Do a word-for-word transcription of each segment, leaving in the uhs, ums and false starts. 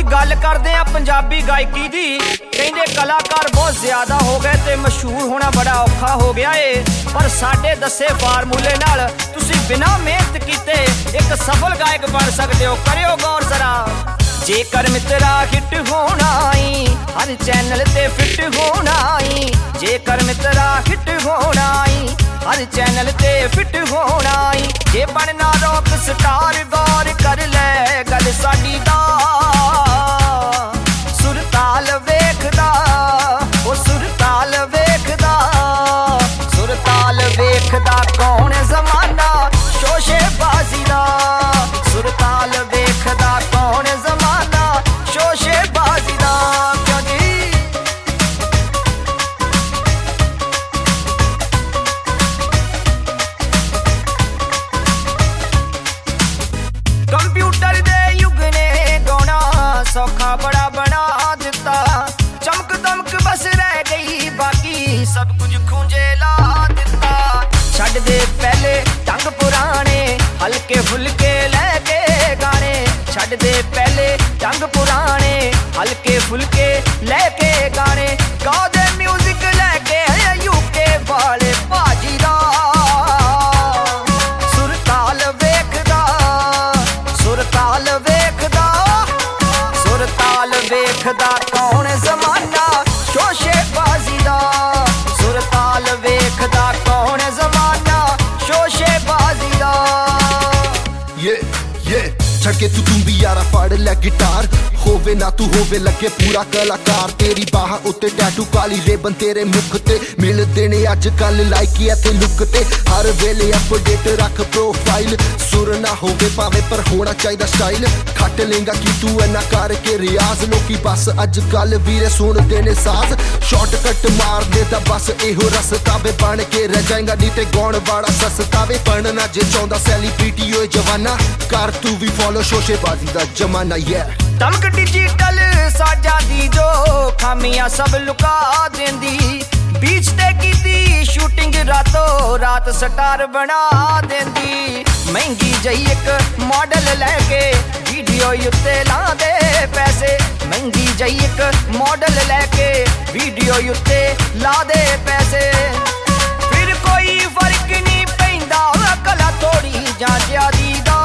गल करदे आ पंजाबी गायकी दी। कहंदे कलाकार बहुत ज्यादा हो गए ते मशहूर होना बड़ा औखा हो गया है, पर साडे दसे फार्मूले नाल तुसी बिना मेहनत कीते एक सफल गायक बन सकदे हो। करियो गौर जरा। जेकर मित्रा हिट होना ही हर चैनल ते फिट होना ही, जेकर मित्रा हिट होना ही हर चैनल ते फिट होना ही। जे बनना रॉक स्टार गौर कर ले गल साडी दा, सुरताल वेखदा ओ सुरताल वेखदा, सुरताल वेखदा कौन जमाना शोशेबाजी दा, सुरताल वेखदा कौन जमाना शोशेबाजी दा। क्यों जी कंप्यूटर दे युग ने गाना सौखा बड़ा बना दिता, चमक दमक बस रह गई बाकी सब कुछ खूंजे ला दिता। छड़ दे पहले ढंग पुराने हल्के फुलके लैके गाने, छड़ दे पहले ढंग पुराने हल्के फुलके लैके गाने। गा दे म्यूजिक लैके यूके वाले भाजी दा, सुरताल वेखदा सुरताल वेखदा, सुरताल वेखदा कौन जमाना शोशेबाजी दा, सुरताल वेखदा कौन जमाना शोशेबाजी दा। ये ये छके तू तू भी यारा फड़ ले गिटार, होवे ना तू होवे लगे पूरा कलाकार। तेरी बाह उत्ते टैटू काली रेबन तेरे मुख ते मिलदे ने अज कल लाइकी ते लुक ते। हर वेले अपडेट रख प्रोफाइल, सुर ना होवे भावे पर होना चाहिदा स्टाइल। खट लेंगा कि तू इन्ना करके रियाज, लोकी बस अज कल वीरे सुनदे ने साज। शॉर्टकट मार दे दा बस एहो रस्ता वे, बन के रह जाएगा नी ते गौण वाला सस्ता वे। बनना जे चाहुंदा सैलीब्रिटी होए जवाना, कर तू भी फॉलो शोशेबाजी दा जमाना। ये तमक डिजिटल साजा दी जो खामियां सब लुका देंदी, बीच ते कीती शूटिंग रातों रात स्टार बना देंदी। महंगी जही एक मॉडल लैके वीडियो उत्ते ला दे पैसे, महंगी जही एक मॉडल लैके वीडियो उत्ते ला दे पैसे। फिर कोई फर्क नहीं पैंदा कला थोड़ी जां ज्यादी दा,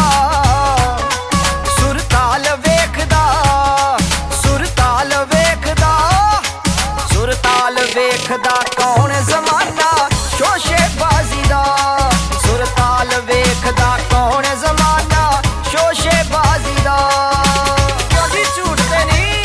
सुरताल वेखदा सुरताल वेखदा, सुरताल वेखदा कौन जमाना शोशेबाजी दा, सुरताल वेखदा कौन जमाना शोशेबाजी दा। क्यों जी झूठ ते नहीं।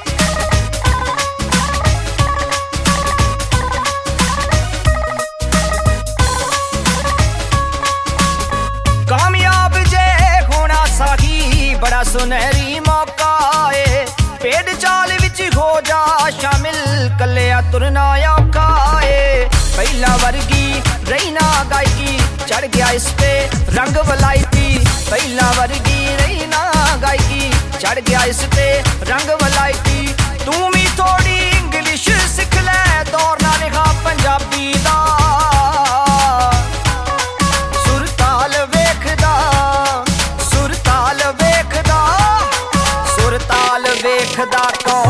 कामयाब जे होना साही बड़ा सुनहरी मौका है, पेड़ चाल विच हो जा शामिल कलिया तुरना औखा है। पहला वर्गी रही ना गायकी चढ़ गया इस पे रंग वलायती, पहला वर्गी रही ना गायकी चढ़ गया इस पे रंग वलायती। तू भी थोड़ी इंग्लिश सिख ले दौर ना लिखा पंजाबी दा, सुरताल वेखदा सुरताल वेखदा, सुरताल वेखदा कौन